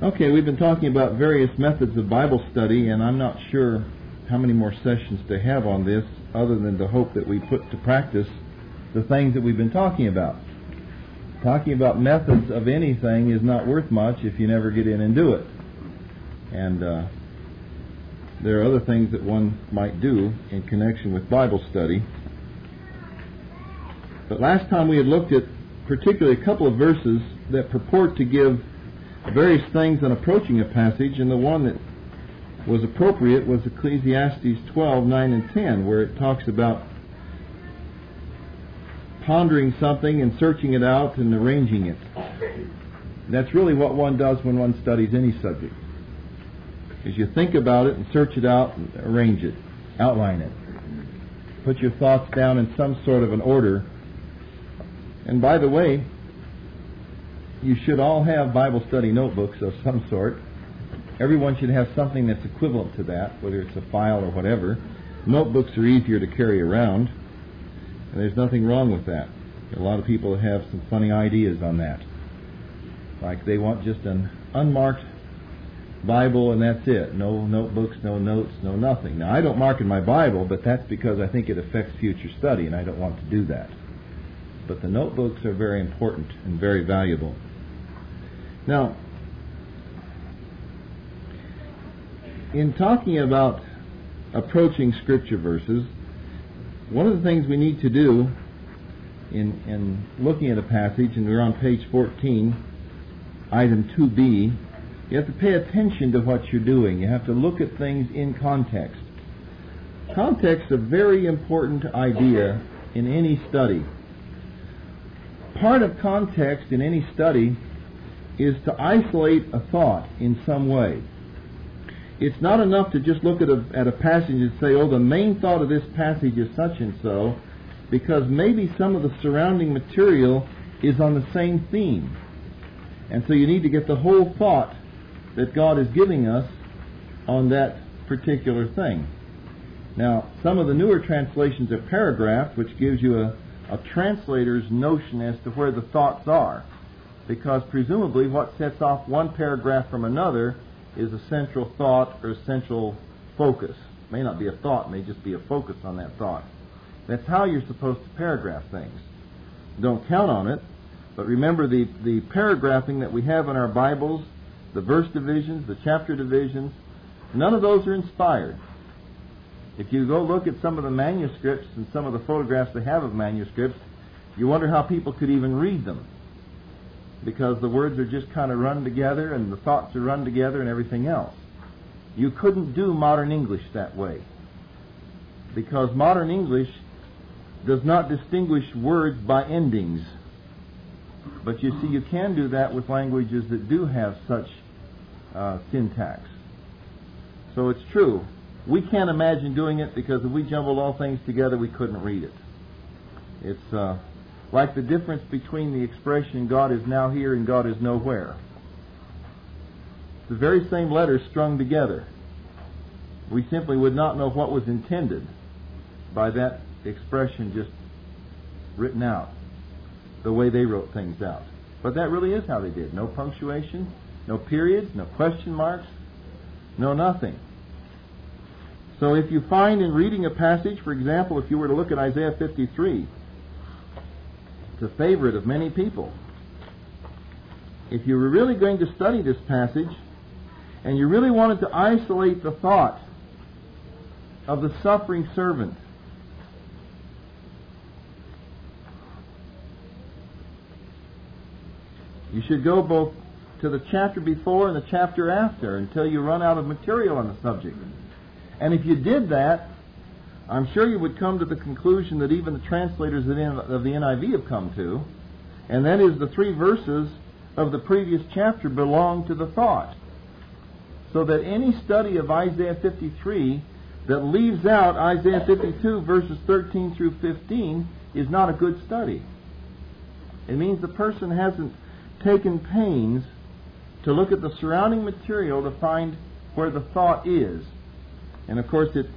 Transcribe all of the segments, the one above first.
Okay, we've been talking about various methods of Bible study, and I'm not sure how many more sessions to have on this other than to hope that we put to practice the things that we've been talking about. Talking about methods of anything is not worth much if you never get in and do it. And there are other things that one might do in connection with Bible study. But last time we had looked at particularly a couple of verses that purport to give various things on approaching a passage, and the one that was appropriate was Ecclesiastes 12:9 and 10, where it talks about pondering something and searching it out and arranging it. That's really what one does when one studies any subject, is you think about it and search it out and arrange it, outline it. Put your thoughts down in some sort of an order. And by the way, you should all have Bible study notebooks of some sort. Everyone should have something that's equivalent to that, whether it's a file or whatever. Notebooks are easier to carry around, and there's nothing wrong with that. A lot of people have some funny ideas on that. Like they want just an unmarked Bible and that's it. No notebooks, no notes, no nothing. Now, I don't mark in my Bible, but that's because I think it affects future study, and I don't want to do that. But the notebooks are very important and very valuable. Now, in talking about approaching Scripture verses, one of the things we need to do in looking at a passage, and we're on page 14, item 2b, you have to pay attention to what you're doing. You have to look at things in context. Context is a very important idea in any study. Part of context in any study is to isolate a thought in some way. It's not enough to just look at a passage and say, oh, the main thought of this passage is such and so, because maybe some of the surrounding material is on the same theme. And so you need to get the whole thought that God is giving us on that particular thing. Now, some of the newer translations are paragraphed, which gives you a translator's notion as to where the thoughts are, because presumably what sets off one paragraph from another is a central thought or a central focus. It may not be a thought, it may just be a focus on that thought. That's how you're supposed to paragraph things. Don't count on it, but remember the paragraphing that we have in our Bibles, the verse divisions, the chapter divisions, none of those are inspired. If you go look at some of the manuscripts and some of the photographs they have of manuscripts, you wonder how people could even read them, because the words are just kind of run together and the thoughts are run together and everything else. You couldn't do modern English that way, because modern English does not distinguish words by endings. But you see, you can do that with languages that do have such syntax. So it's true. We can't imagine doing it, because if we jumbled all things together, we couldn't read it. It's like the difference between the expression God is now here and God is nowhere. It's the very same letters strung together. We simply would not know what was intended by that expression just written out, the way they wrote things out. But that really is how they did. No punctuation, no periods, no question marks, no nothing. So if you find in reading a passage, for example, if you were to look at Isaiah 53, it's a favorite of many people. If you were really going to study this passage, and you really wanted to isolate the thought of the suffering servant, you should go both to the chapter before and the chapter after until you run out of material on the subject. And if you did that, I'm sure you would come to the conclusion that even the translators of the NIV have come to, and that is the 3 verses of the previous chapter belong to the thought. So that any study of Isaiah 53 that leaves out Isaiah 52 verses 13 through 15 is not a good study. It means the person hasn't taken pains to look at the surrounding material to find where the thought is. And of course it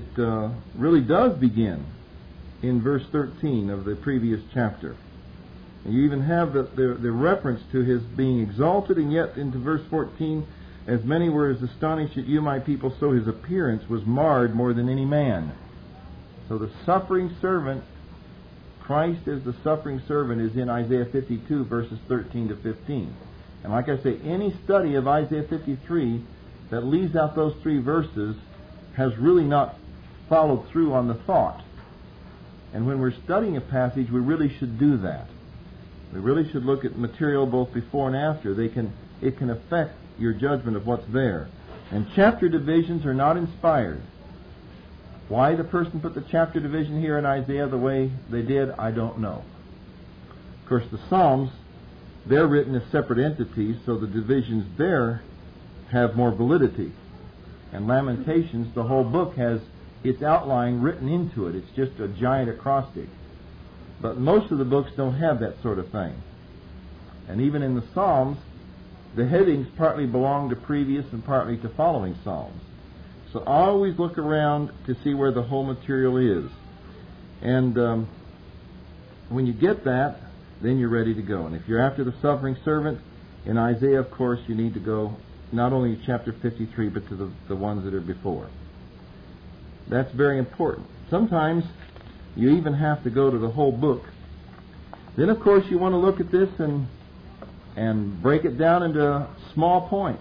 really does begin in verse 13 of the previous chapter. And you even have the reference to his being exalted, and yet into verse 14, as many were as astonished at you, my people, so his appearance was marred more than any man. So the suffering servant, Christ as the suffering servant, is in Isaiah 52, verses 13 to 15. And like I say, any study of Isaiah 53 that leaves out those 3 verses has really not followed through on the thought. And when we're studying a passage, we really should do that. We really should look at material both before and after. It can affect your judgment of what's there. And chapter divisions are not inspired. Why the person put the chapter division here in Isaiah the way they did, I don't know. Of course, the Psalms, they're written as separate entities, so the divisions there have more validity. And Lamentations, the whole book has its outline written into it. It's just a giant acrostic. But most of the books don't have that sort of thing. And even in the Psalms, the headings partly belong to previous and partly to following Psalms. So always look around to see where the whole material is. And when you get that, then you're ready to go. And if you're after the suffering servant, in Isaiah, of course, you need to go not only to chapter 53, but to the ones that are before. That's very important. Sometimes you even have to go to the whole book. Then, of course, you want to look at this and break it down into small points.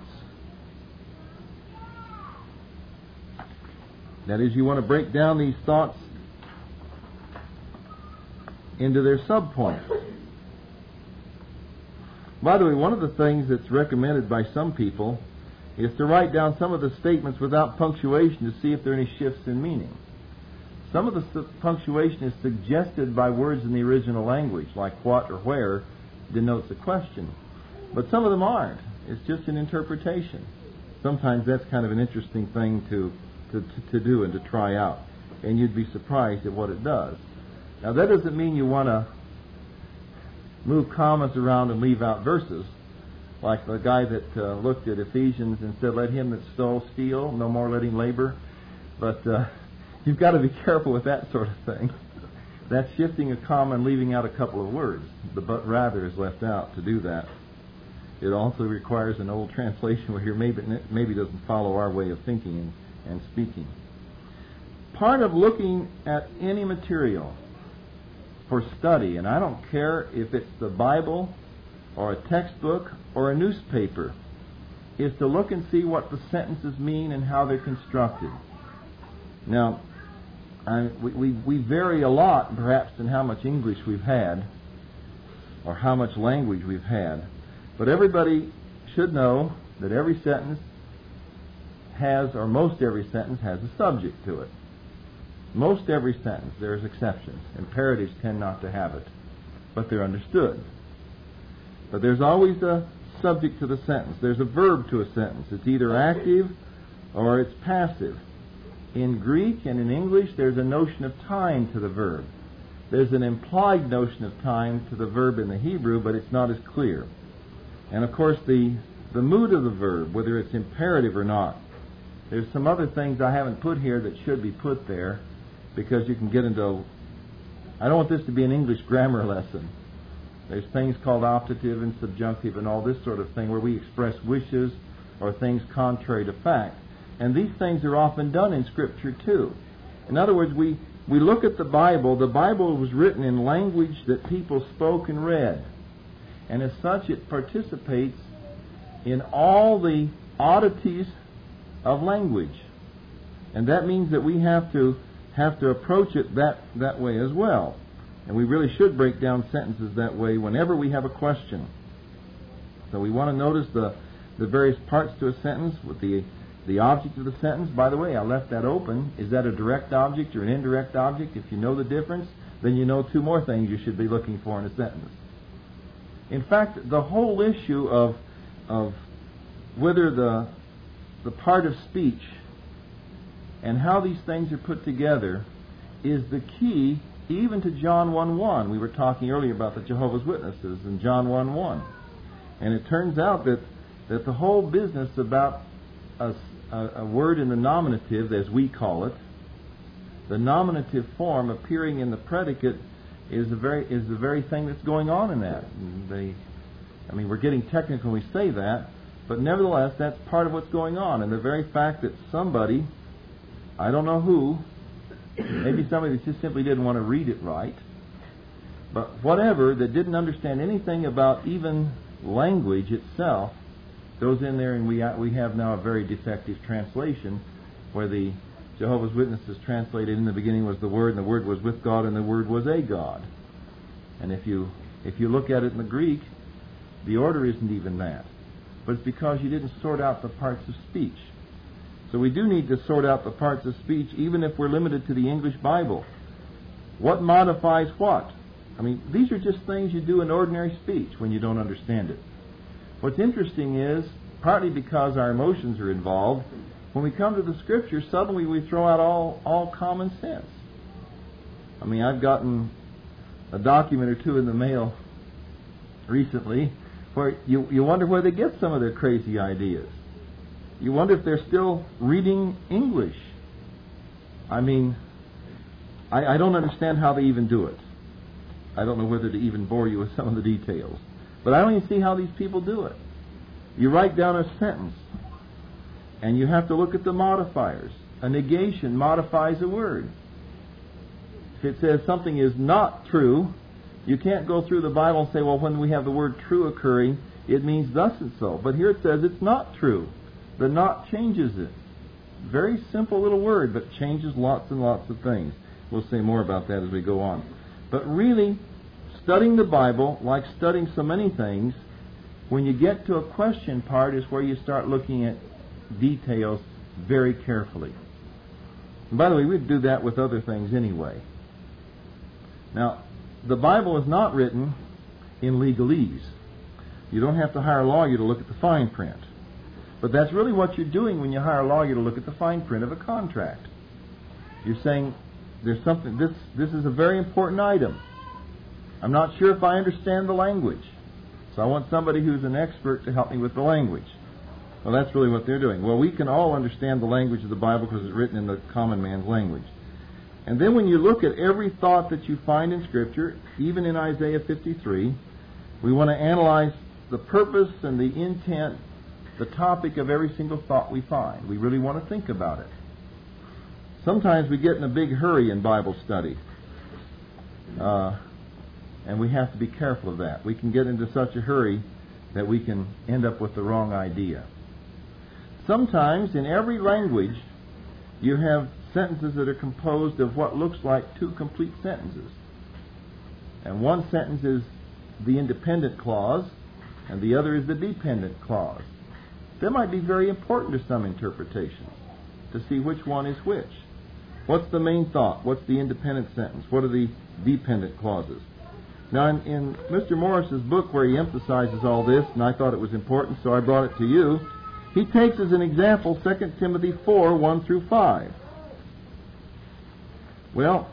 That is, you want to break down these thoughts into their subpoints. By the way, one of the things that's recommended by some people is to write down some of the statements without punctuation to see if there are any shifts in meaning. Some of the punctuation is suggested by words in the original language, like what or where denotes a question. But some of them aren't. It's just an interpretation. Sometimes that's kind of an interesting thing to do and to try out. And you'd be surprised at what it does. Now, that doesn't mean you want to move commas around and leave out verses, like the guy that looked at Ephesians and said, let him that stole steal, no more let him labor. But you've got to be careful with that sort of thing. That's shifting a comma and leaving out a couple of words. The but rather is left out to do that. It also requires an old translation where here maybe doesn't follow our way of thinking and speaking. Part of looking at any material for study, and I don't care if it's the Bible or a textbook or a newspaper, is to look and see what the sentences mean and how they're constructed. Now, we vary a lot, perhaps, in how much English we've had or how much language we've had. But everybody should know that every sentence has, or most every sentence has a subject to it. Most every sentence. There's exceptions. Imperatives tend not to have it, but they're understood. But there's always a subject to the sentence. There's a verb to a sentence. It's either active or it's passive. In Greek and in English, there's a notion of time to the verb. There's an implied notion of time to the verb in the Hebrew, but it's not as clear. And of course, the mood of the verb, whether it's imperative or not. There's some other things I haven't put here that should be put there, because you can get into... I don't want this to be an English grammar lesson. There's things called optative and subjunctive and all this sort of thing where we express wishes or things contrary to fact. And these things are often done in Scripture too. In other words, we look at the Bible. The Bible was written in language that people spoke and read. And as such, it participates in all the oddities of language. And that means that we have to approach it that way as well. And we really should break down sentences that way whenever we have a question. So we want to notice the various parts to a sentence with the object of the sentence. By the way, I left that open. Is that a direct object or an indirect object? If you know the difference, then you know two more things you should be looking for in a sentence. In fact, the whole issue of whether the part of speech and how these things are put together is the key even to John 1:1. We were talking earlier about the Jehovah's Witnesses in John 1:1. And it turns out that the whole business about a word in the nominative, as we call it, the nominative form appearing in the predicate, is the very thing that's going on in that. We're getting technical when we say that, but nevertheless, that's part of what's going on. And the very fact that somebody, I don't know who, maybe somebody that just simply didn't want to read it right, but whatever, that didn't understand anything about even language itself, goes in there, and we have now a very defective translation where the Jehovah's Witnesses translated, in the beginning was the Word, and the Word was with God, and the Word was a God. And if you look at it in the Greek, the order isn't even that. But it's because you didn't sort out the parts of speech. So we do need to sort out the parts of speech, even if we're limited to the English Bible. What modifies what? These are just things you do in ordinary speech when you don't understand it. What's interesting is, partly because our emotions are involved, when we come to the Scripture, suddenly we throw out all common sense. I've gotten a document or two in the mail recently where you wonder where they get some of their crazy ideas. You wonder if they're still reading English. I don't understand how they even do it. I don't know whether to even bore you with some of the details. But I don't even see how these people do it. You write down a sentence, and you have to look at the modifiers. A negation modifies a word. If it says something is not true, you can't go through the Bible and say, well, when we have the word true occurring, it means thus and so. But here it says it's not true. The not changes it. Very simple little word, but changes lots and lots of things. We'll say more about that as we go on. But really, studying the Bible, like studying so many things, when you get to a question part is where you start looking at details very carefully. And by the way, we'd do that with other things anyway. Now, the Bible is not written in legalese. You don't have to hire a lawyer to look at the fine print. But that's really what you're doing when you hire a lawyer to look at the fine print of a contract. You're saying, there's something, this is a very important item. I'm not sure if I understand the language. So I want somebody who's an expert to help me with the language. Well, that's really what they're doing. Well, we can all understand the language of the Bible because it's written in the common man's language. And then when you look at every thought that you find in Scripture, even in Isaiah 53, we want to analyze the purpose and the intent, the topic of every single thought we find. We really want to think about it. Sometimes we get in a big hurry in Bible study. And we have to be careful of that. We can get into such a hurry that we can end up with the wrong idea. Sometimes in every language you have sentences that are composed of what looks like two complete sentences. And one sentence is the independent clause and the other is the dependent clause. That might be very important to some interpretations, to see which one is which. What's the main thought? What's the independent sentence? What are the dependent clauses? Now, in Mr. Morris's book where he emphasizes all this, and I thought it was important, so I brought it to you, he takes as an example 2 Timothy 4, 1 through 5. Well,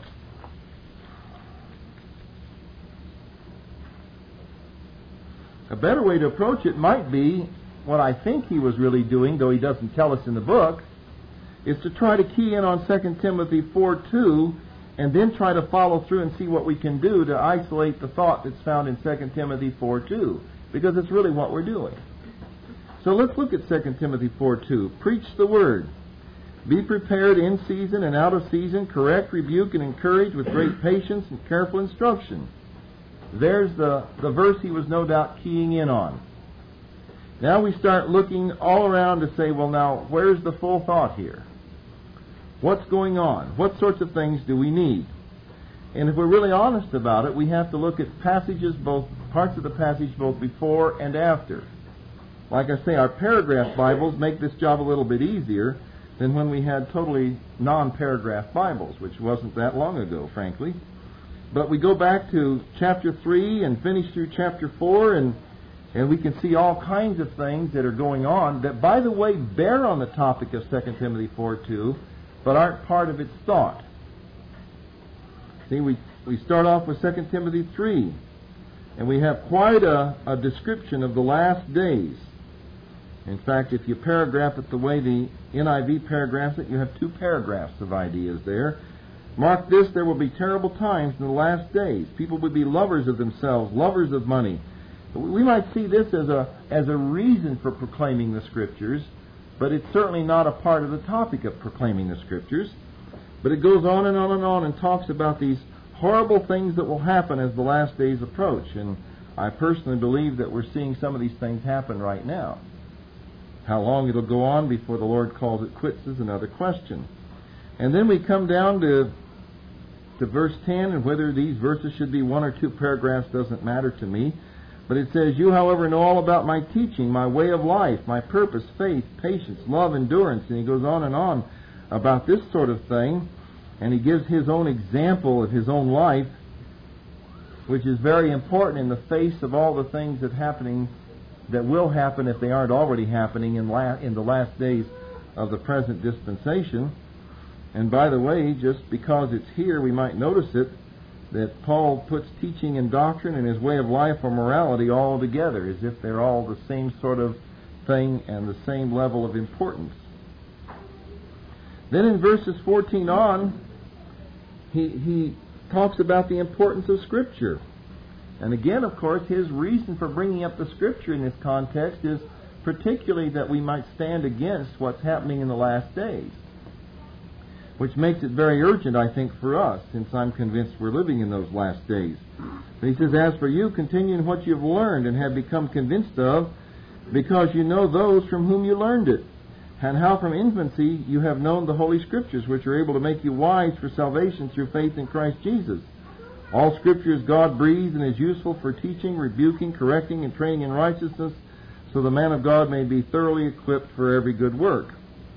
a better way to approach it might be what I think he was really doing, though he doesn't tell us in the book, is to try to key in on 2 Timothy 4:2 and then try to follow through and see what we can do to isolate the thought that's found in 2 Timothy 4:2, because it's really what we're doing. So let's look at 2 Timothy 4:2. Preach the word. Be prepared in season and out of season, correct, rebuke, and encourage with great patience and careful instruction. There's the verse he was no doubt keying in on. Now we start looking all around to say, well, now, where's the full thought here? What's going on? What sorts of things do we need? And if we're really honest about it, we have to look at passages, both parts of the passage, both before and after. Like I say, our paragraph Bibles make this job a little bit easier than when we had totally non-paragraph Bibles, which wasn't that long ago, frankly. But we go back to chapter 3 and finish through chapter 4, and we can see all kinds of things that are going on that, by the way, bear on the topic of 2 Timothy 4:2, but aren't part of its thought. See, we start off with 2 Timothy 3, and we have quite a description of the last days. In fact, if you paragraph it the way the NIV paragraphs it, you have two paragraphs of ideas there. Mark this, there will be terrible times in the last days. People will be lovers of themselves, lovers of money. We might see this as a reason for proclaiming the Scriptures, but it's certainly not a part of the topic of proclaiming the Scriptures. But it goes on and on and on and talks about these horrible things that will happen as the last days approach. And I personally believe that we're seeing some of these things happen right now. How long it'll go on before the Lord calls it quits is another question. And then we come down to verse 10, and whether these verses should be one or two paragraphs doesn't matter to me. But it says, you, however, know all about my teaching, my way of life, my purpose, faith, patience, love, endurance. And he goes on and on about this sort of thing. And he gives his own example of his own life, which is very important in the face of all the things that will happen if they aren't already happening in the last days of the present dispensation. And by the way, just because it's here, we might notice it, that Paul puts teaching and doctrine and his way of life or morality all together, as if they're all the same sort of thing and the same level of importance. Then in verses 14 on, he talks about the importance of Scripture. And again, of course, his reason for bringing up the Scripture in this context is particularly that we might stand against what's happening in the last days, which makes it very urgent, I think, for us, since I'm convinced we're living in those last days. And he says, as for you, continue in what you've learned and have become convinced of, because you know those from whom you learned it, and how from infancy you have known the Holy Scriptures, which are able to make you wise for salvation through faith in Christ Jesus. All Scripture is God-breathed and is useful for teaching, rebuking, correcting, and training in righteousness, so the man of God may be thoroughly equipped for every good work.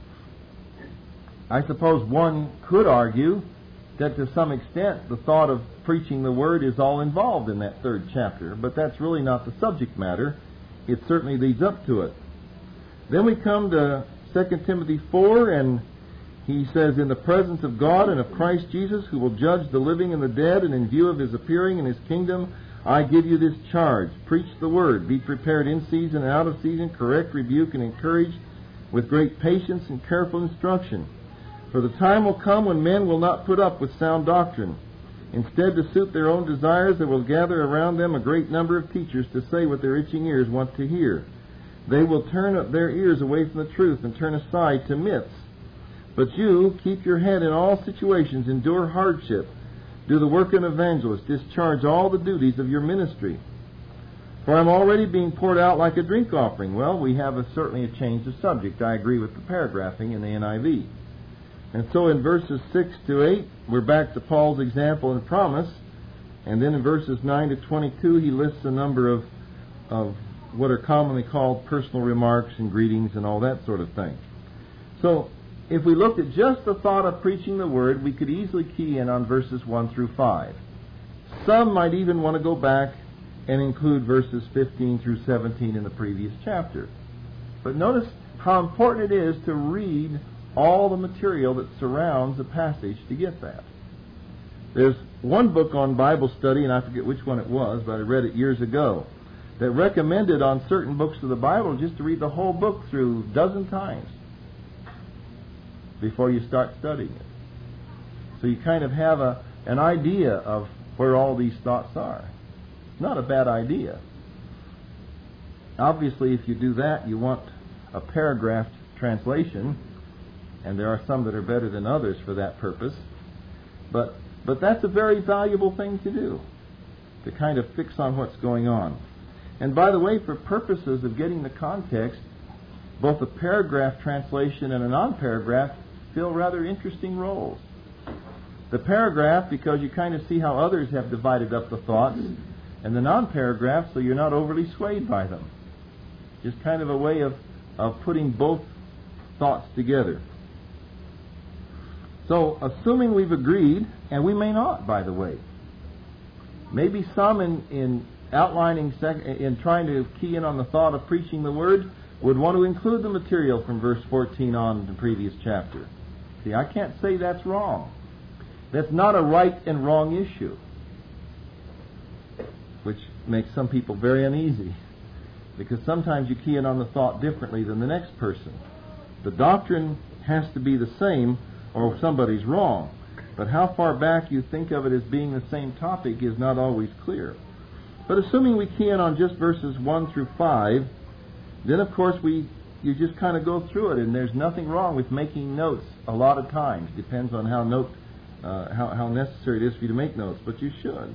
I suppose one could argue that to some extent the thought of preaching the Word is all involved in that third chapter, but that's really not the subject matter. It certainly leads up to it. Then we come to 2 Timothy 4, and he says, in the presence of God and of Christ Jesus, who will judge the living and the dead, and in view of his appearing in his kingdom, I give you this charge. Preach the Word. Be prepared in season and out of season. Correct, rebuke, and encourage with great patience and careful instruction. For the time will come when men will not put up with sound doctrine. Instead, to suit their own desires, they will gather around them a great number of teachers to say what their itching ears want to hear. They will turn up their ears away from the truth and turn aside to myths. But you, keep your head in all situations, endure hardship, do the work of an evangelist, discharge all the duties of your ministry. For I'm already being poured out like a drink offering. Well, we have certainly a change of subject. I agree with the paragraphing in the NIV. And so in verses 6 to 8, we're back to Paul's example and promise. And then in verses 9 to 22, he lists a number of what are commonly called personal remarks and greetings and all that sort of thing. So if we looked at just the thought of preaching the Word, we could easily key in on verses 1 through 5. Some might even want to go back and include verses 15 through 17 in the previous chapter. But notice how important it is to read all the material that surrounds the passage to get that. There's one book on Bible study, and I forget which one it was, but I read it years ago, that recommended on certain books of the Bible just to read the whole book through a dozen times before you start studying it. So you kind of have an idea of where all these thoughts are. It's not a bad idea. Obviously, if you do that, you want a paragraphed translation, and there are some that are better than others for that purpose. But that's a very valuable thing to do, to kind of fix on what's going on. And by the way, for purposes of getting the context, both a paragraph translation and a non-paragraph fill rather interesting roles. The paragraph, because you kind of see how others have divided up the thoughts, and the non-paragraph, so you're not overly swayed by them. Just kind of a way of putting both thoughts together. So, assuming we've agreed, and we may not, by the way, maybe some in outlining, in trying to key in on the thought of preaching the Word, would want to include the material from verse 14 on in the previous chapter. See, I can't say that's wrong. That's not a right and wrong issue, which makes some people very uneasy, because sometimes you key in on the thought differently than the next person. The doctrine has to be the same, or somebody's wrong. But how far back you think of it as being the same topic is not always clear. But assuming we key in on just verses 1 through 5, then of course you just kind of go through it, and there's nothing wrong with making notes a lot of times. Depends on how necessary it is for you to make notes, but you should.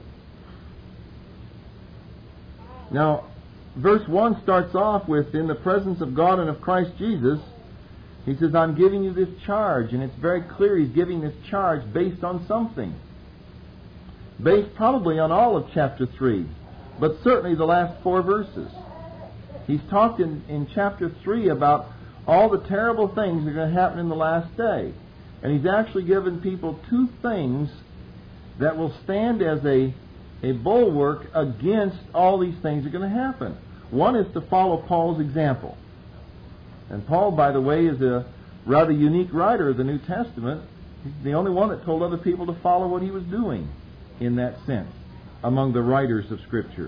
Now, verse 1 starts off with, in the presence of God and of Christ Jesus, he says, I'm giving you this charge. And it's very clear he's giving this charge based on something. Based probably on all of chapter 3, but certainly the last 4 verses. He's talked in chapter 3 about all the terrible things that are going to happen in the last day. And he's actually given people 2 things that will stand as a bulwark against all these things that are going to happen. One is to follow Paul's example. And Paul, by the way, is a rather unique writer of the New Testament. He's the only one that told other people to follow what he was doing in that sense among the writers of Scripture.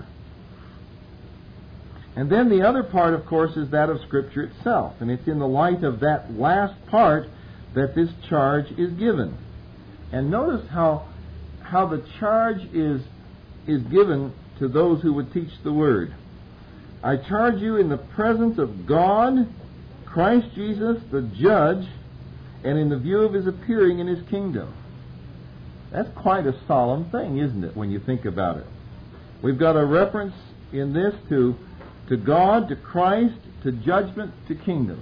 And then the other part, of course, is that of Scripture itself. And it's in the light of that last part that this charge is given. And notice how the charge is given to those who would teach the Word. I charge you in the presence of God, Christ Jesus, the Judge, and in the view of His appearing in His kingdom. That's quite a solemn thing, isn't it, when you think about it? We've got a reference in this to God, to Christ, to judgment, to kingdom.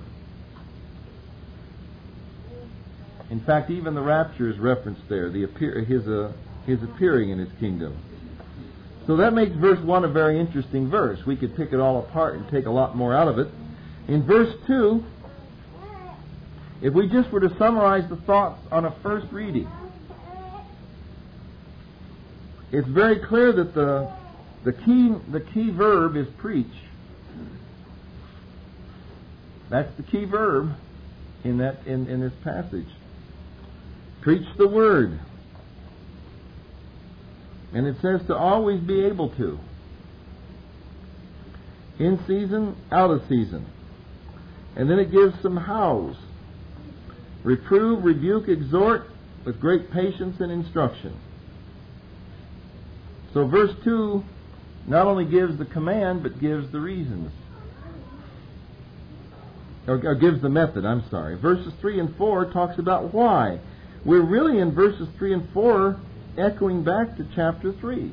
In fact, even the rapture is referenced there, His appearing in His kingdom. So that makes verse 1 a very interesting verse. We could pick it all apart and take a lot more out of it. In verse 2, if we just were to summarize the thoughts on a first reading, it's very clear that the key verb is preach. That's the key verb in this passage. Preach the Word. And it says to always be able to. In season, out of season. And then it gives some hows. Reprove, rebuke, exhort with great patience and instruction. So verse 2 not only gives the command, but gives the reasons. Or gives the method, I'm sorry. Verses 3 and 4 talks about why. We're really in verses 3 and 4 echoing back to chapter 3.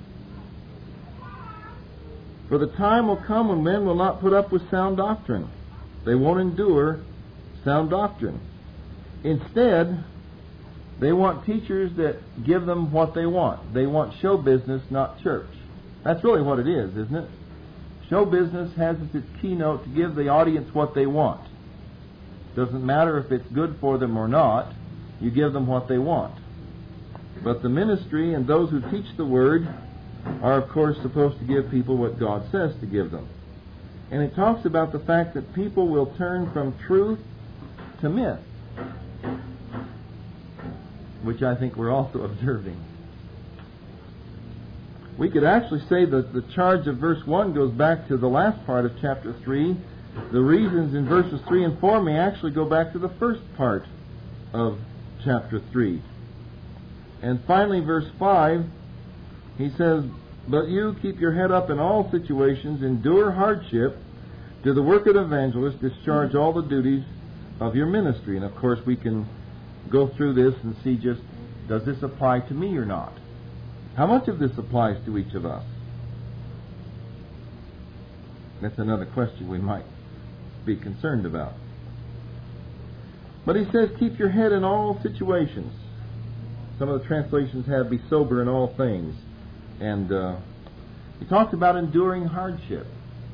For the time will come when men will not put up with sound doctrine. They won't endure sound doctrine. Instead, they want teachers that give them what they want. They want show business, not church. That's really what it is, isn't it? Show business has as its keynote to give the audience what they want. Doesn't matter if it's good for them or not. You give them what they want. But the ministry and those who teach the Word are, of course, supposed to give people what God says to give them. And it talks about the fact that people will turn from truth to myth, which I think we're also observing. We could actually say that the charge of verse 1 goes back to the last part of chapter 3. The reasons in verses 3 and 4 may actually go back to the first part of chapter 3. And finally, verse 5, he says, but you keep your head up in all situations, endure hardship, do the work of an evangelist, discharge all the duties of your ministry. And of course we can go through this and see just, does this apply to me or not? How much of this applies to each of us? That's another question we might be concerned about. But he says, keep your head in all situations. Some of the translations have be sober in all things. And he talks about enduring hardship.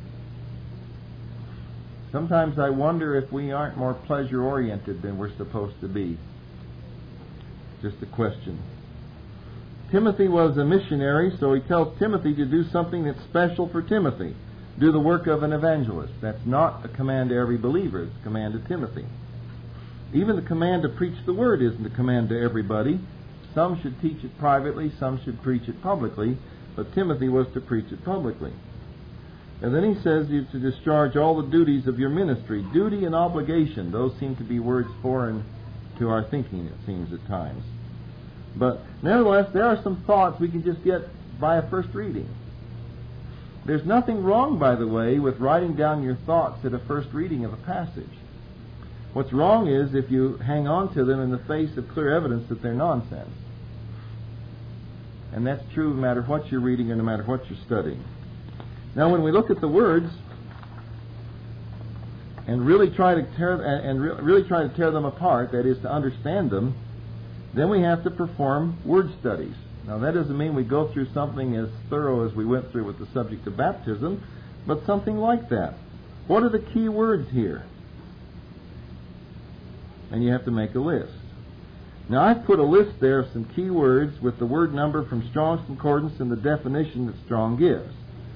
Sometimes I wonder if we aren't more pleasure-oriented than we're supposed to be. Just a question. Timothy was a missionary, so he tells Timothy to do something that's special for Timothy. Do the work of an evangelist. That's not a command to every believer. It's a command to Timothy. Even the command to preach the Word isn't a command to everybody. Some should teach it privately, some should preach it publicly, but Timothy was to preach it publicly. And then he says you're to discharge all the duties of your ministry. Duty and obligation, those seem to be words foreign to our thinking, it seems at times. But nevertheless, there are some thoughts we can just get by a first reading. There's nothing wrong, by the way, with writing down your thoughts at a first reading of a passage. What's wrong is if you hang on to them in the face of clear evidence that they're nonsense. And that's true no matter what you're reading and no matter what you're studying. Now, when we look at the words and really try to tear them apart, that is, to understand them, then we have to perform word studies. Now, that doesn't mean we go through something as thorough as we went through with the subject of baptism, but something like that. What are the key words here? And you have to make a list. Now, I've put a list there of some key words with the word number from Strong's Concordance and the definition that Strong gives.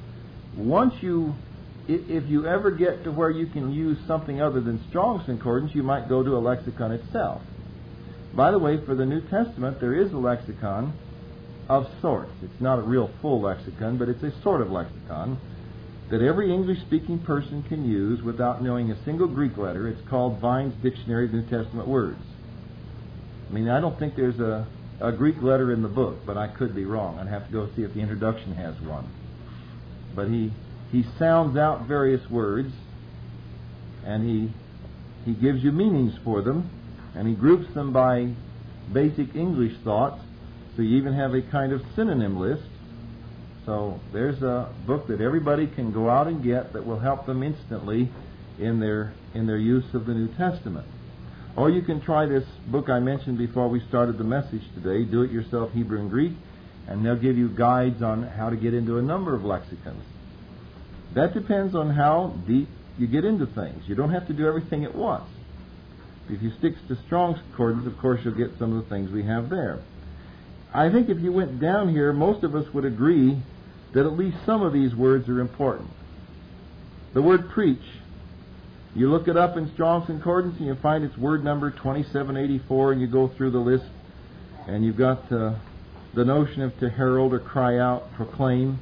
If you ever get to where you can use something other than Strong's Concordance, you might go to a lexicon itself. By the way, for the New Testament, there is a lexicon of sorts. It's not a real full lexicon, but it's a sort of lexicon that every English-speaking person can use without knowing a single Greek letter. It's called Vine's Dictionary of New Testament Words. I mean, I don't think there's a Greek letter in the book, but I could be wrong. I'd have to go see if the introduction has one. But he sounds out various words, and he gives you meanings for them, and he groups them by basic English thoughts, so you even have a kind of synonym list. So there's a book that everybody can go out and get that will help them instantly in their use of the New Testament. Or you can try this book I mentioned before we started the message today, Do It Yourself Hebrew and Greek, and they'll give you guides on how to get into a number of lexicons. That depends on how deep you get into things. You don't have to do everything at once. If you stick to Strong's Concordance, of course, you'll get some of the things we have there. I think if you went down here, most of us would agree that at least some of these words are important. The word preach. You look it up in Strong's Concordance and you find its word number 2784, and you go through the list, and you've got the notion of to herald or cry out, proclaim.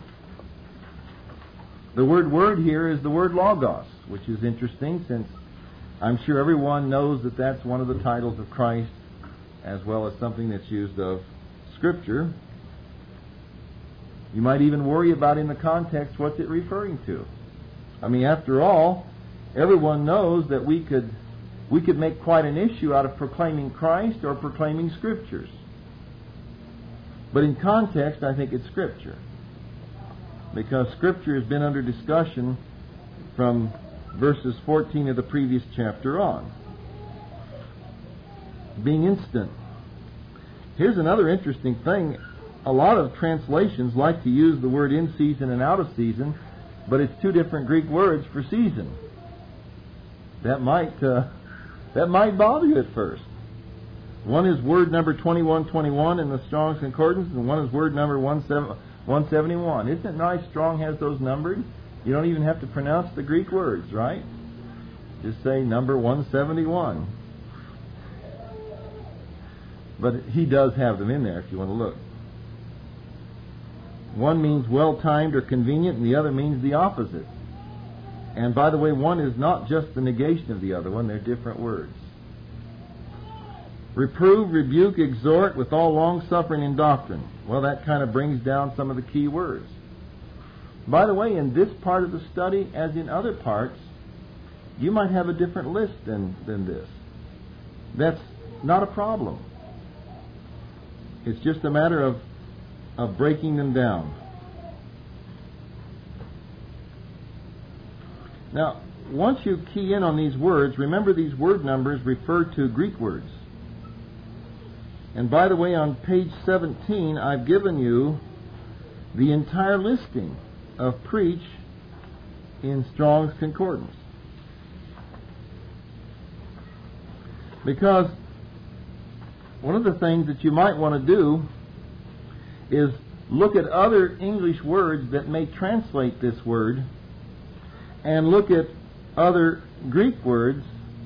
The word here is the word logos, which is interesting since I'm sure everyone knows that that's one of the titles of Christ, as well as something that's used of Scripture. You might even worry about in the context what's it referring to. I mean, after all, everyone knows that we could make quite an issue out of proclaiming Christ or proclaiming Scriptures. But in context, I think it's Scripture, because Scripture has been under discussion from verses 14 of the previous chapter on. Being instant. Here's another interesting thing. A lot of translations like to use the word in season and out of season, but it's two different Greek words for season. That might bother you at first. One is word number 2121 in the Strong's Concordance, and one is word number 171. Isn't it nice Strong has those numbered? You don't even have to pronounce the Greek words, right? Just say number 171. But he does have them in there if you want to look. One means well-timed or convenient, and the other means the opposite. And by the way, one is not just the negation of the other one. They're different words. Reprove, rebuke, exhort with all long-suffering and doctrine. Well, that kind of brings down some of the key words. By the way, in this part of the study, as in other parts, you might have a different list than this. That's not a problem. It's just a matter of breaking them down. Now, once you key in on these words, remember these word numbers refer to Greek words. And by the way, on page 17, I've given you the entire listing of preach in Strong's Concordance. Because one of the things that you might want to do is look at other English words that may translate this word, and look at other Greek words.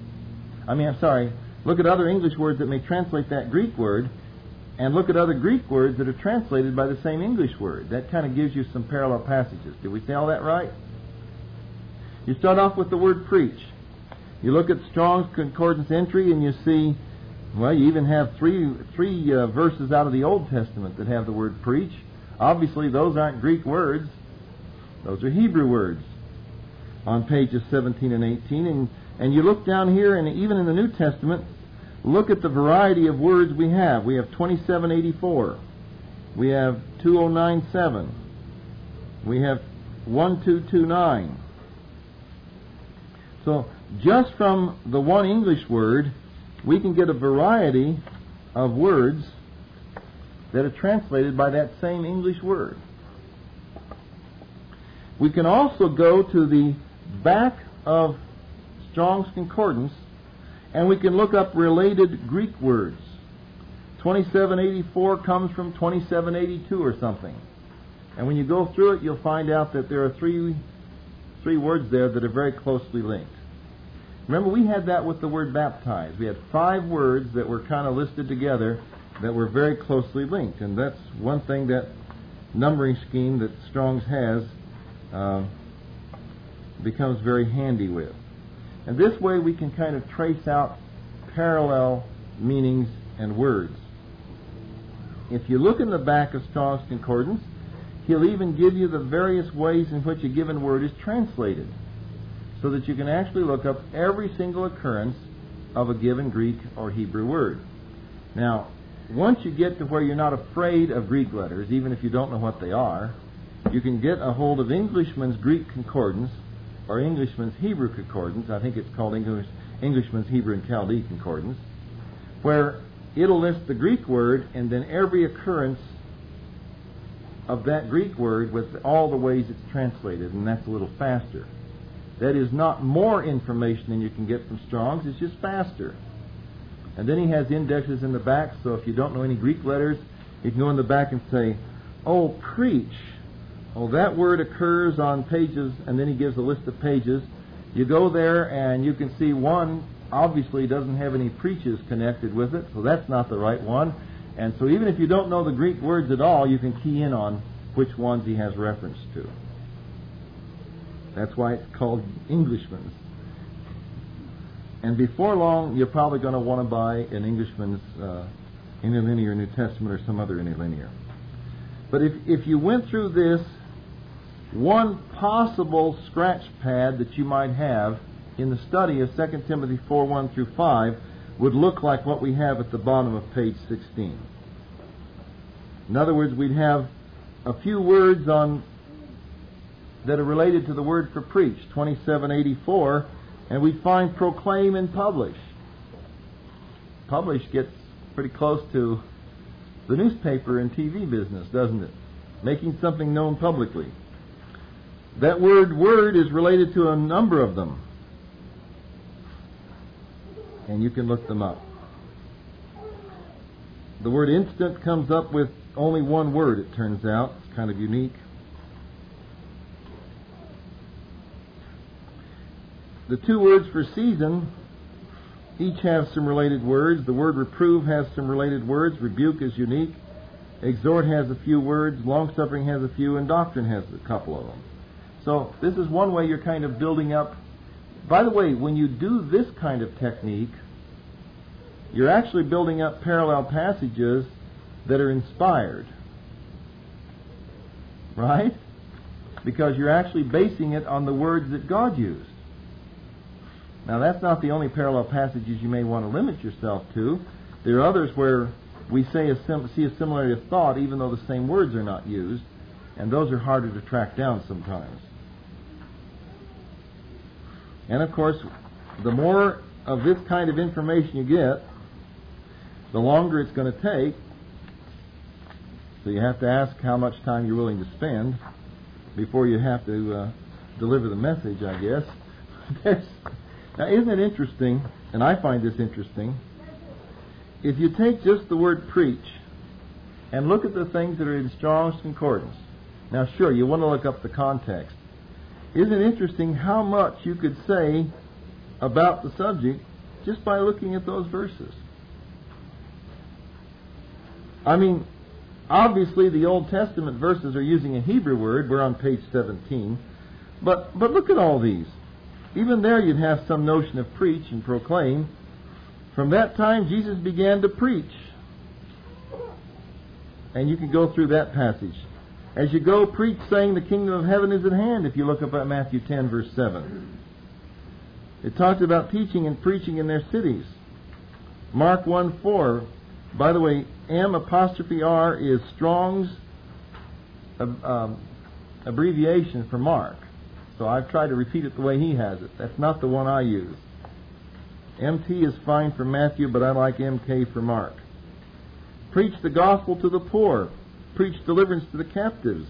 Look at other English words that may translate that Greek word, and look at other Greek words that are translated by the same English word. That kind of gives you some parallel passages. Did we say all that right? You start off with the word preach. You look at Strong's Concordance entry and you see Well, you even have three verses out of the Old Testament that have the word preach. Obviously, those aren't Greek words. Those are Hebrew words on pages 17 and 18. And you look down here, and even in the New Testament, look at the variety of words we have. We have 2784. We have 2097. We have 1229. So just from the one English word, we can get a variety of words that are translated by that same English word. We can also go to the back of Strong's Concordance, and we can look up related Greek words. 2784 comes from 2782 or something. And when you go through it, you'll find out that there are three words there that are very closely linked. Remember, we had that with the word baptized. We had 5 words that were kind of listed together that were very closely linked. And that's one thing that numbering scheme that Strong's has becomes very handy with. And this way we can kind of trace out parallel meanings and words. If you look in the back of Strong's Concordance, he'll even give you the various ways in which a given word is translated, so that you can actually look up every single occurrence of a given Greek or Hebrew word. Now, once you get to where you're not afraid of Greek letters, even if you don't know what they are, you can get a hold of Englishman's Greek Concordance or Englishman's Hebrew Concordance. I think it's called Englishman's Hebrew and Chaldee Concordance, where it'll list the Greek word and then every occurrence of that Greek word with all the ways it's translated, and that's a little faster. That is not more information than you can get from Strong's, it's just faster. And then he has indexes in the back, so if you don't know any Greek letters, you can go in the back and say, oh, preach. Oh, that word occurs on pages, and then he gives a list of pages. You go there and you can see one obviously doesn't have any preaches connected with it, so that's not the right one. And so even if you don't know the Greek words at all, you can key in on which ones he has reference to. That's why it's called Englishman's. And before long, you're probably going to want to buy an Englishman's interlinear New Testament or some other interlinear. But if you went through this, one possible scratch pad that you might have in the study of 2 Timothy 4:1 through 5 would look like what we have at the bottom of page 16. In other words, we'd have a few words that are related to the word for preach, 2784, and we'd find proclaim and publish. Publish gets pretty close to the newspaper and TV business, doesn't it? Making something known publicly. That word is related to a number of them. And you can look them up. The word instant comes up with only one word, it turns out. It's kind of unique. The 2 words for season each have some related words. The word reprove has some related words. Rebuke is unique. Exhort has a few words. Long-suffering has a few. And doctrine has a couple of them. So this is one way you're kind of building up. By the way, when you do this kind of technique, you're actually building up parallel passages that are inspired. Right? Because you're actually basing it on the words that God used. Now, that's not the only parallel passages you may want to limit yourself to. There are others where we see a similarity of thought even though the same words are not used, and those are harder to track down sometimes. And, of course, the more of this kind of information you get, the longer it's going to take. So you have to ask how much time you're willing to spend before you have to deliver the message, I guess. Now, isn't it interesting, and I find this interesting, if you take just the word preach and look at the things that are in Strong's Concordance. Now, sure, you want to look up the context. Isn't it interesting how much you could say about the subject just by looking at those verses? I mean, obviously the Old Testament verses are using a Hebrew word. We're on page 17. But look at all these. Even there you'd have some notion of preach and proclaim. From that time, Jesus began to preach. And you can go through that passage. As you go, preach, saying the kingdom of heaven is at hand, if you look up at Matthew 10, verse 7. It talks about teaching and preaching in their cities. Mark 1:4. By the way, M'(R) is Strong's abbreviation for Mark. So I've tried to repeat it the way he has it. That's not the one I use. MT is fine for Matthew, but I like MK for Mark. Preach the gospel to the poor. Preach deliverance to the captives.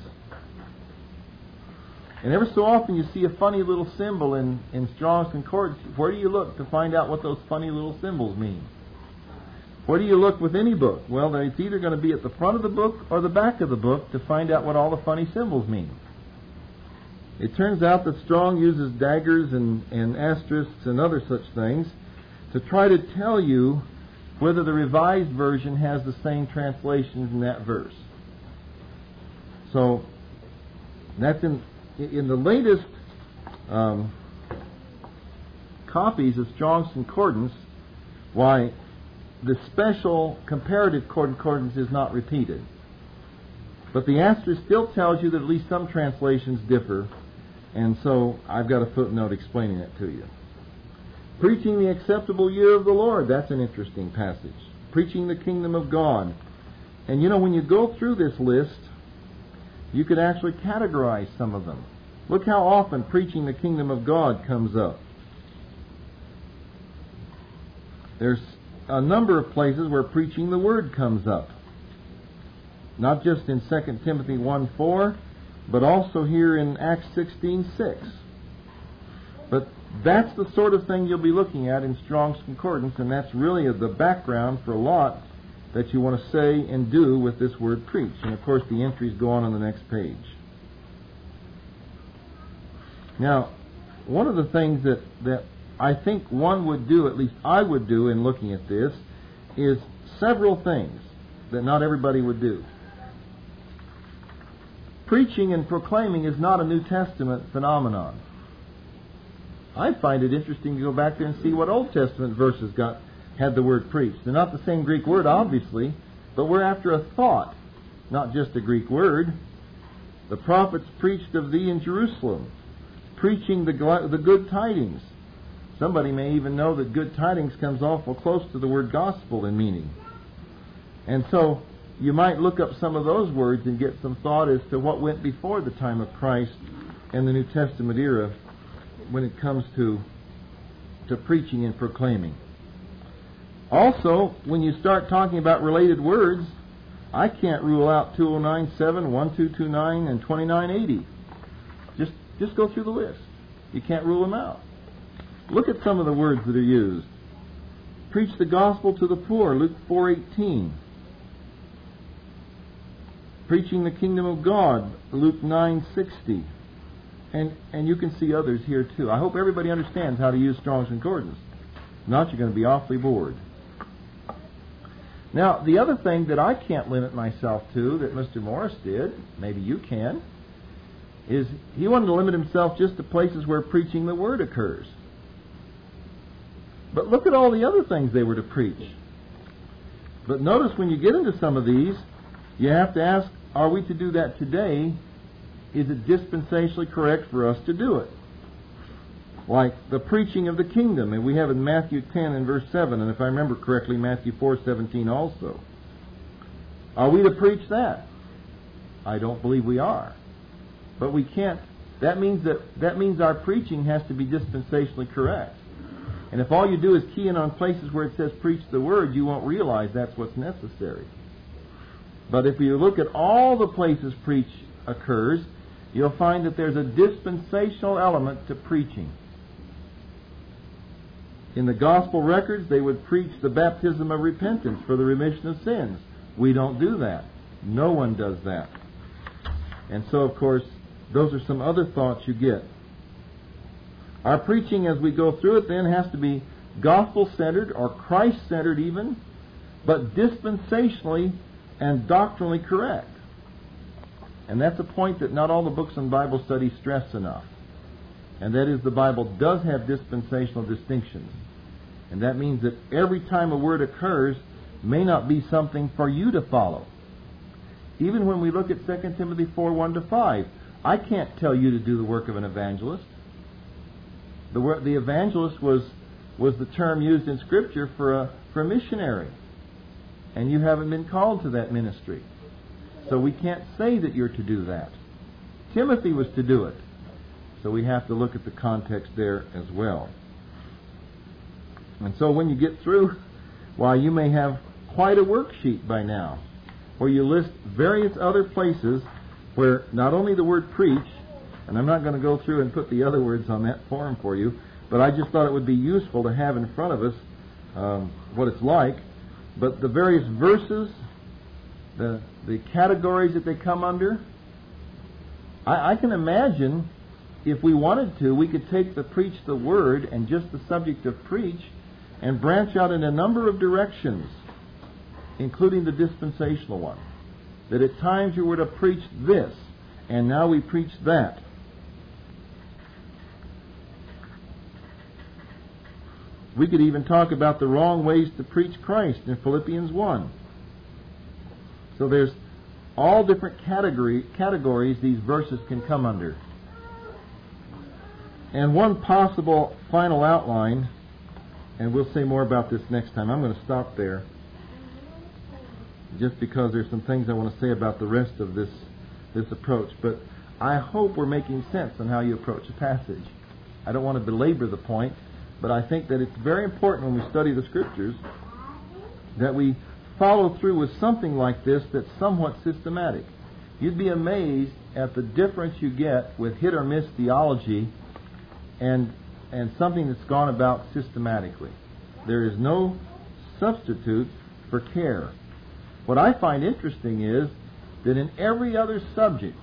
And every so often you see a funny little symbol in Strong's Concordance. Where do you look to find out what those funny little symbols mean? Where do you look with any book? Well, it's either going to be at the front of the book or the back of the book to find out what all the funny symbols mean. It turns out that Strong uses daggers and asterisks and other such things to try to tell you whether the Revised Version has the same translations in that verse. So, that's in the latest copies of Strong's Concordance, why the special comparative concordance is not repeated. But the asterisk still tells you that at least some translations differ, and so I've got a footnote explaining it to you. Preaching the acceptable year of the Lord, that's an interesting passage. Preaching the kingdom of God. And you know, when you go through this list, you could actually categorize some of them. Look how often preaching the kingdom of God comes up. There's a number of places where preaching the word comes up. Not just in 2 Timothy 1:4, but also here in Acts 16:6. But that's the sort of thing you'll be looking at in Strong's Concordance, and that's really the background for a lot that you want to say and do with this word preach. And of course the entries go on the next page. Now, one of the things that I think one would do, at least I would do in looking at this, is several things that not everybody would do. Preaching and proclaiming is not a New Testament phenomenon. I find it interesting to go back there and see what Old Testament verses had the word preach. They're not the same Greek word, obviously, but we're after a thought, not just a Greek word. The prophets preached of thee in Jerusalem, preaching the good tidings. Somebody may even know that good tidings comes awful close to the word gospel in meaning. And so you might look up some of those words and get some thought as to what went before the time of Christ and the New Testament era when it comes to preaching and proclaiming. Also, when you start talking about related words, I can't rule out 2097, 1229, and 2980. Just go through the list. You can't rule them out. Look at some of the words that are used. Preach the gospel to the poor, Luke 4:18. Preaching the kingdom of God, Luke 9:60. And you can see others here too. I hope everybody understands how to use Strong's Concordance. If not, you're going to be awfully bored. Now, the other thing that I can't limit myself to, that Mr. Morris did, maybe you can, is he wanted to limit himself just to places where preaching the word occurs. But look at all the other things they were to preach. But notice when you get into some of these, you have to ask, are we to do that today? Is it dispensationally correct for us to do it? Like the preaching of the kingdom, and we have in Matthew 10 and verse 7, and if I remember correctly, Matthew 4:17 also. Are we to preach that? I don't believe we are. But we can't. That means our preaching has to be dispensationally correct. And if all you do is key in on places where it says preach the word, you won't realize that's what's necessary. But if you look at all the places preach occurs, you'll find that there's a dispensational element to preaching. In the gospel records, they would preach the baptism of repentance for the remission of sins. We don't do that. No one does that. And so, of course, those are some other thoughts you get. Our preaching as we go through it then has to be gospel-centered or Christ-centered even, but dispensationally and doctrinally correct. And that's a point that not all the books on Bible study stress enough. And that is, the Bible does have dispensational distinctions. And that means that every time a word occurs may not be something for you to follow. Even when we look at 2 Timothy 4:1-5, I can't tell you to do the work of an evangelist. The evangelist was the term used in Scripture for a missionary. And you haven't been called to that ministry. So we can't say that you're to do that. Timothy was to do it. So we have to look at the context there as well. And so when you get through, why, you may have quite a worksheet by now, where you list various other places where not only the word preach, and I'm not going to go through and put the other words on that form for you, but I just thought it would be useful to have in front of us what it's like, but the various verses, the categories that they come under. I can imagine if we wanted to, we could take the preach the word and just the subject of preach and branch out in a number of directions, including the dispensational one. That at times you were to preach this, and now we preach that. We could even talk about the wrong ways to preach Christ in Philippians 1. So there's all different categories these verses can come under. And one possible final outline, and we'll say more about this next time. I'm going to stop there, just because there's some things I want to say about the rest of this approach. But I hope we're making sense on how you approach a passage. I don't want to belabor the point, but I think that it's very important when we study the Scriptures that we follow through with something like this that's somewhat systematic. You'd be amazed at the difference you get with hit or miss theology and something that's gone about systematically. There is no substitute for care. What I find interesting is that in every other subject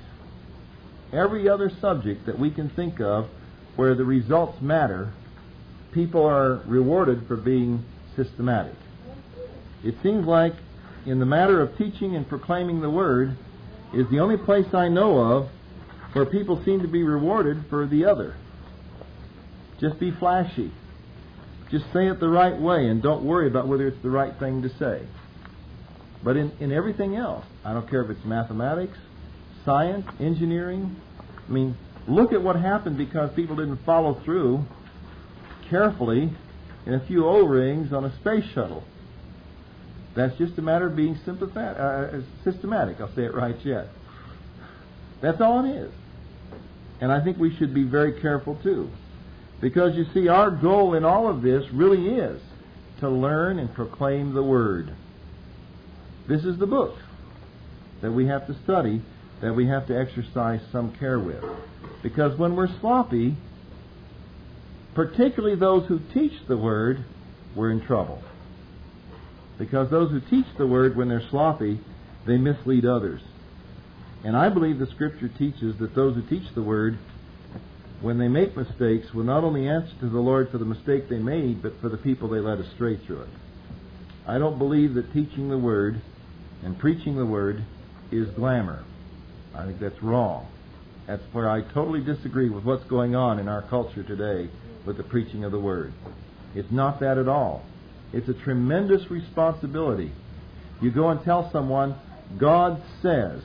that we can think of where the results matter, people are rewarded for being systematic. It seems like in the matter of teaching and proclaiming the Word is the only place I know of where people seem to be rewarded for the other. Just be flashy. Just say it the right way and don't worry about whether it's the right thing to say. But in everything else, I don't care if it's mathematics, science, engineering. I mean, look at what happened because people didn't follow through carefully in a few O-rings on a space shuttle. That's just a matter of being systematic. I'll say it right yet. That's all it is. And I think we should be very careful too. Because you see, our goal in all of this really is to learn and proclaim the Word. This is the book that we have to study, that we have to exercise some care with. Because when we're sloppy, particularly those who teach the Word, we're in trouble. Because those who teach the Word, when they're sloppy, they mislead others. And I believe the Scripture teaches that those who teach the Word, when they make mistakes, will not only answer to the Lord for the mistake they made, but for the people they led astray through it. I don't believe that teaching the Word and preaching the Word is glamour. I think that's wrong. That's where I totally disagree with what's going on in our culture today with the preaching of the Word. It's not that at all. It's a tremendous responsibility. You go and tell someone, God says.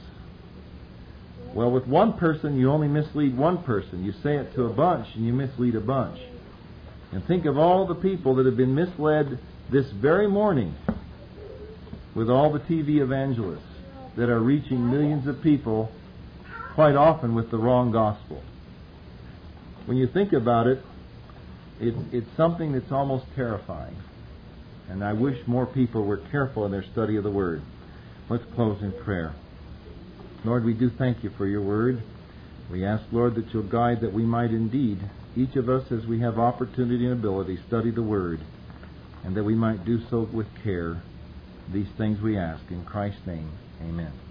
Well, with one person, you only mislead one person. You say it to a bunch, and you mislead a bunch. And think of all the people that have been misled this very morning with all the TV evangelists that are reaching millions of people, quite often with the wrong gospel. When you think about it, it's something that's almost terrifying. And I wish more people were careful in their study of the Word. Let's close in prayer. Lord, we do thank you for your Word. We ask, Lord, that you'll guide that we might indeed, each of us as we have opportunity and ability, study the Word, and that we might do so with care. These things we ask in Christ's name. Amen.